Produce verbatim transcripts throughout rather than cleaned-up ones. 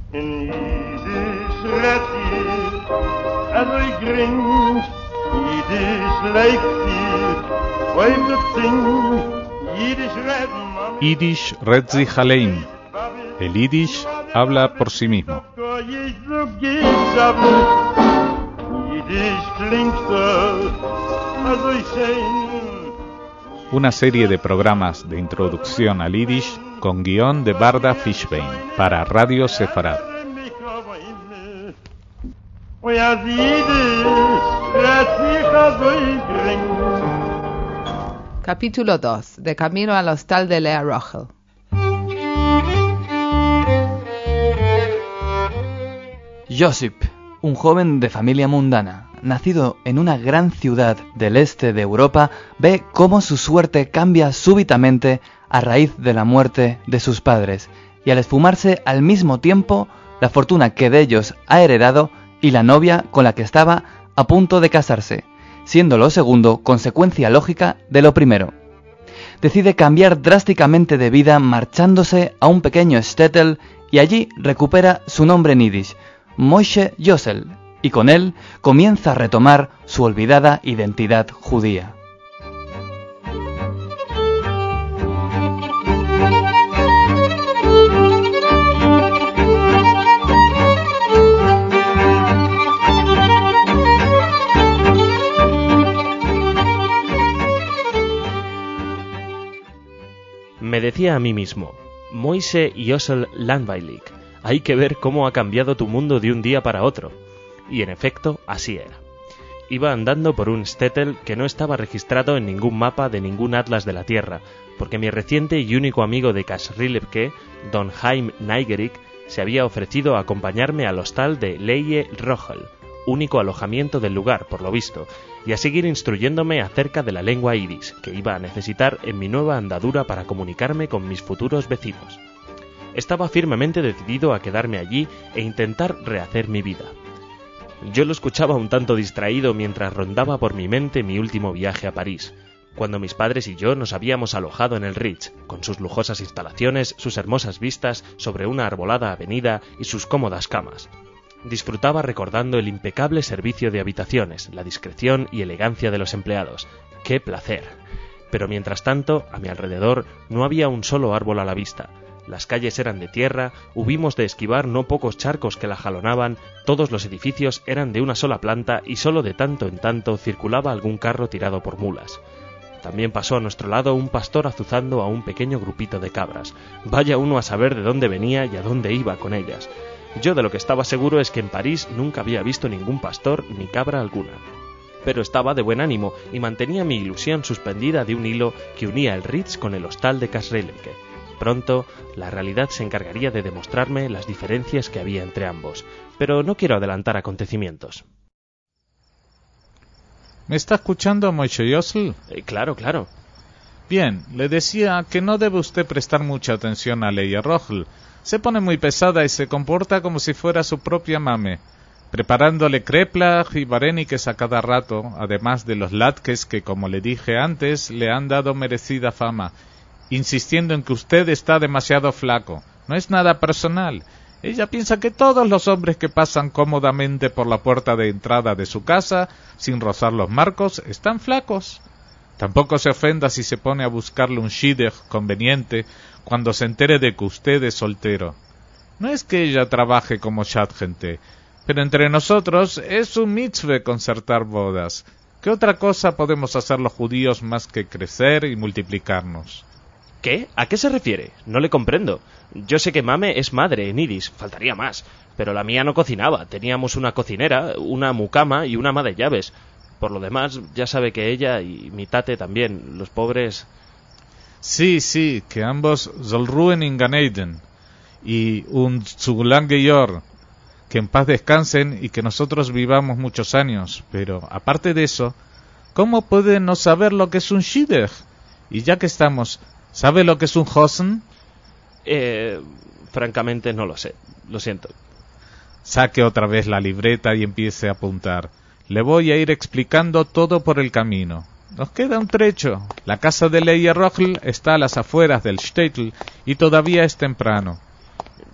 In Yiddish redt ihr, also ich gring, Yiddish leicht ihr, weil wir singen, Yiddish redden man. Yiddish redt sich allein. El Yiddish habla por sí mismo. Una serie de programas de introducción al Yiddish con guión de Barda Fishbein para Radio Sefarad. Capítulo dos. De camino al hostal de Lea Rochel. Josip, un joven de familia mundana, nacido en una gran ciudad del este de Europa, ve cómo su suerte cambia súbitamente a raíz de la muerte de sus padres y al esfumarse al mismo tiempo la fortuna que de ellos ha heredado y la novia con la que estaba a punto de casarse, siendo lo segundo consecuencia lógica de lo primero. Decide cambiar drásticamente de vida marchándose a un pequeño shtetl y allí recupera su nombre en yiddish, Moshe Yosel, y con él comienza a retomar su olvidada identidad judía. Me decía a mí mismo, Moise Yosel Langweilig, hay que ver cómo ha cambiado tu mundo de un día para otro. Y en efecto, así era. Iba andando por un shtetl que no estaba registrado en ningún mapa de ningún atlas de la Tierra, porque mi reciente y único amigo de Kasrilevke, Don Haim Neigerik, se había ofrecido a acompañarme al hostal de Leye Rochel, único alojamiento del lugar, por lo visto, y a seguir instruyéndome acerca de la lengua yiddish, que iba a necesitar en mi nueva andadura para comunicarme con mis futuros vecinos. Estaba firmemente decidido a quedarme allí e intentar rehacer mi vida. Yo lo escuchaba un tanto distraído mientras rondaba por mi mente mi último viaje a París, cuando mis padres y yo nos habíamos alojado en el Ritz, con sus lujosas instalaciones, sus hermosas vistas sobre una arbolada avenida y sus cómodas camas. Disfrutaba recordando el impecable servicio de habitaciones, la discreción y elegancia de los empleados. ¡Qué placer! Pero mientras tanto, a mi alrededor no había un solo árbol a la vista. Las calles eran de tierra, hubimos de esquivar no pocos charcos que la jalonaban, todos los edificios eran de una sola planta y solo de tanto en tanto circulaba algún carro tirado por mulas. También pasó a nuestro lado un pastor azuzando a un pequeño grupito de cabras. Vaya uno a saber de dónde venía y a dónde iba con ellas. Yo de lo que estaba seguro es que en París nunca había visto ningún pastor ni cabra alguna. Pero estaba de buen ánimo y mantenía mi ilusión suspendida de un hilo que unía el Ritz con el hostal de Kasrilevke. Pronto, la realidad se encargaría de demostrarme las diferencias que había entre ambos, pero no quiero adelantar acontecimientos. ¿Me está escuchando, Moshe Yosel? Eh, claro, claro. Bien, le decía que no debe usted prestar mucha atención a Leye Rochel. Se pone muy pesada y se comporta como si fuera su propia mame, preparándole kreplach y vareniques a cada rato, además de los latkes que, como le dije antes, le han dado merecida fama, insistiendo en que usted está demasiado flaco. No es nada personal. Ella piensa que todos los hombres que pasan cómodamente por la puerta de entrada de su casa, sin rozar los marcos, están flacos. Tampoco se ofenda si se pone a buscarle un shidduch conveniente cuando se entere de que usted es soltero. No es que ella trabaje como shadgente, pero entre nosotros es un mitzvah concertar bodas. ¿Qué otra cosa podemos hacer los judíos más que crecer y multiplicarnos? ¿Qué? ¿A qué se refiere? No le comprendo. Yo sé que Mame es madre en yiddish, faltaría más. Pero la mía no cocinaba. Teníamos una cocinera, una mucama y una ama de llaves. Por lo demás, ya sabe que ella y mi tate también, los pobres... Sí, sí, que ambos soll ruhen in Gan Eden. Y un Zulange Yor, que en paz descansen y que nosotros vivamos muchos años. Pero, aparte de eso, ¿cómo puede no saber lo que es un shidduch? Y ya que estamos... ¿Sabe lo que es un hosen? Eh, francamente no lo sé, lo siento. Saque otra vez la libreta y empiece a apuntar. Le voy a ir explicando todo por el camino. Nos queda un trecho. La casa de Leye Rochel está a las afueras del shtetl y todavía es temprano.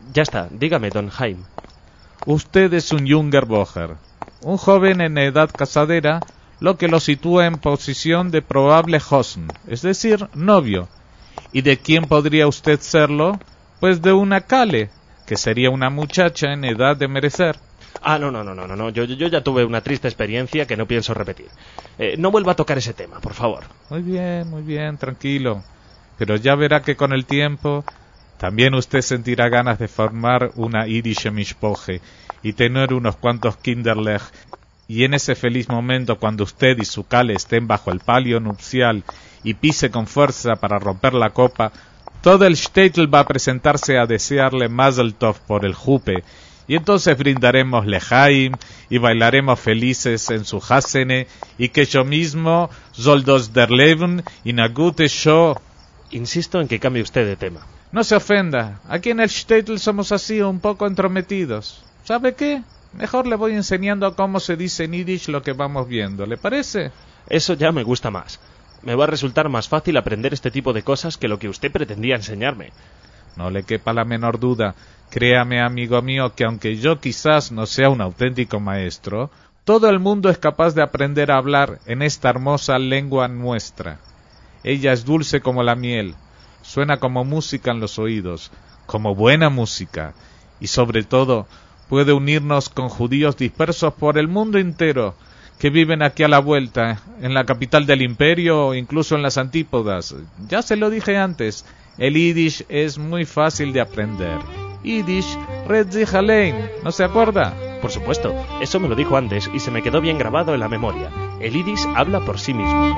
Ya está, dígame, don Jaime. Usted es un Junger Bocher, un joven en edad casadera, lo que lo sitúa en posición de probable Hosn, es decir, novio. ¿Y de quién podría usted serlo? Pues de una Kale, que sería una muchacha en edad de merecer. Ah, no, no, no, no, no, yo, yo ya tuve una triste experiencia que no pienso repetir. Eh, no vuelva a tocar ese tema, por favor. Muy bien, muy bien, tranquilo. Pero ya verá que con el tiempo también usted sentirá ganas de formar una Yidische Mishpoche y tener unos cuantos Kinderlech. Y en ese feliz momento, cuando usted y su Kale estén bajo el palio nupcial y pise con fuerza para romper la copa, todo el Shtetl va a presentarse a desearle Mazel Tov por el jupe, y entonces brindaremos Lejaim y bailaremos felices en su Hasene, y que yo mismo, Zoldos der Leben y Nagute Sho. Insisto en que cambie usted de tema. No se ofenda, aquí en el Shtetl somos así un poco entrometidos. ¿Sabe qué? Mejor le voy enseñando cómo se dice en Yiddish lo que vamos viendo, ¿le parece? Eso ya me gusta más. Me va a resultar más fácil aprender este tipo de cosas que lo que usted pretendía enseñarme. No le quepa la menor duda. Créame, amigo mío, que aunque yo quizás no sea un auténtico maestro, todo el mundo es capaz de aprender a hablar en esta hermosa lengua nuestra. Ella es dulce como la miel, suena como música en los oídos, como buena música, y sobre todo puede unirnos con judíos dispersos por el mundo entero, que viven aquí a la vuelta, en la capital del imperio o incluso en las antípodas. Ya se lo dije antes, el Yiddish es muy fácil de aprender. Yiddish, red sich allein, ¿no se acuerda? Por supuesto, eso me lo dijo antes y se me quedó bien grabado en la memoria. El Yiddish habla por sí mismo.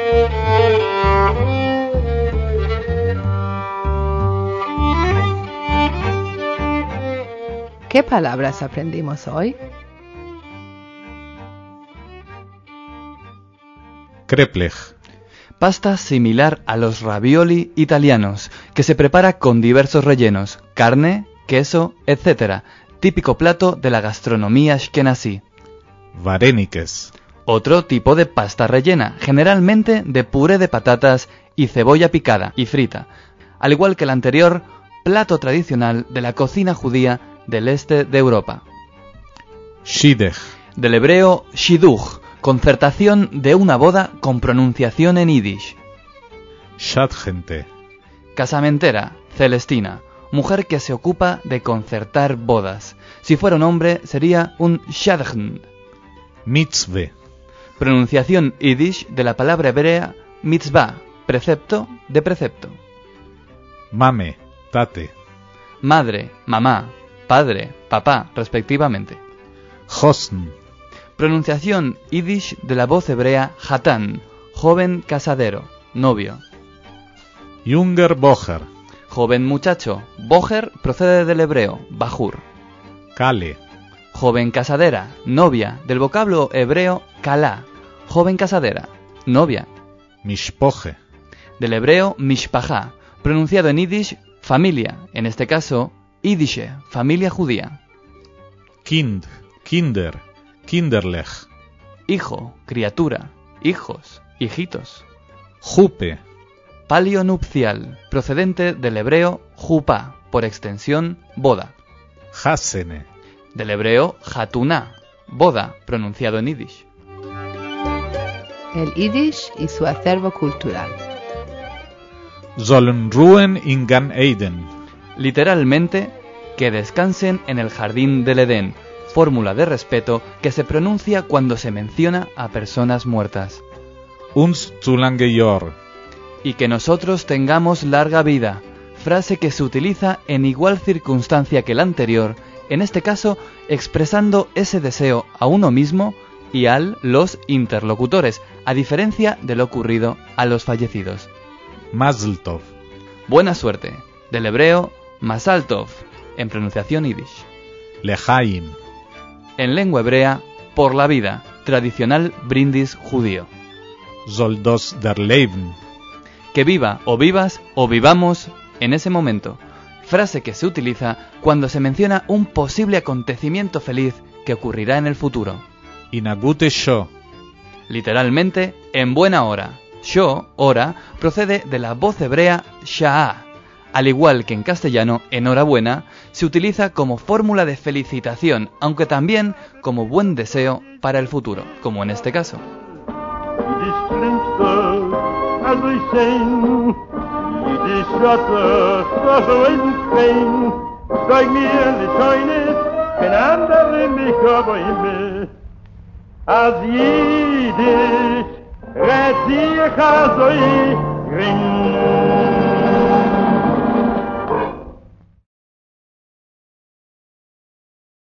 ¿Qué palabras aprendimos hoy? Kreplech. Pasta similar a los ravioli italianos, que se prepara con diversos rellenos, carne, queso, etcétera. Típico plato de la gastronomía ashkenazí. Varenikes. Otro tipo de pasta rellena, generalmente de puré de patatas y cebolla picada y frita. Al igual que el anterior, plato tradicional de la cocina judía del este de Europa. Shidech. Del hebreo shiduch, concertación de una boda con pronunciación en Yiddish. Shadgente. Casamentera, Celestina, mujer que se ocupa de concertar bodas. Si fuera un hombre sería un shadchn. Mitzve. Pronunciación Yiddish de la palabra hebrea mitzvah, precepto de precepto. Mame, tate. Madre, mamá, padre, papá, respectivamente. Hosn. Pronunciación Yiddish de la voz hebrea Hatán, joven casadero, novio. Junger Bocher. Joven muchacho, Bocher procede del hebreo, Bajur. Kale. Joven casadera, novia, del vocablo hebreo Kalá, joven casadera, novia. Mishpoche. Del hebreo Mishpachá, pronunciado en Yiddish familia, en este caso Yiddische, familia judía. Kind, Kinder, Kinderlech. Hijo, criatura, hijos, hijitos. Jupe. Palio nupcial, procedente del hebreo jupá, por extensión boda. Hasene. Del hebreo hatuná, boda, pronunciado en Yiddish. El Yiddish y su acervo cultural. Sollen ruhen in Gan Eden. Literalmente, que descansen en el jardín del Edén, fórmula de respeto que se pronuncia cuando se menciona a personas muertas. Uns zu lange Jor. Y que nosotros tengamos larga vida, frase que se utiliza en igual circunstancia que la anterior, en este caso expresando ese deseo a uno mismo y a los interlocutores, a diferencia de lo ocurrido a los fallecidos. Mazel Tov. Buena suerte, del hebreo Mazal Tov, en pronunciación Yiddish. Lejaim. En lengua hebrea, por la vida, tradicional brindis judío. Zoldos der Leben. Que viva o vivas o vivamos en ese momento, frase que se utiliza cuando se menciona un posible acontecimiento feliz que ocurrirá en el futuro. Inagute Sho. Literalmente, en buena hora. Sho, hora, procede de la voz hebrea Sha'ah, Al igual que en castellano, enhorabuena se utiliza como fórmula de felicitación, aunque también como buen deseo para el futuro, como en este caso. Als Jiddisch redt sich also ich ring.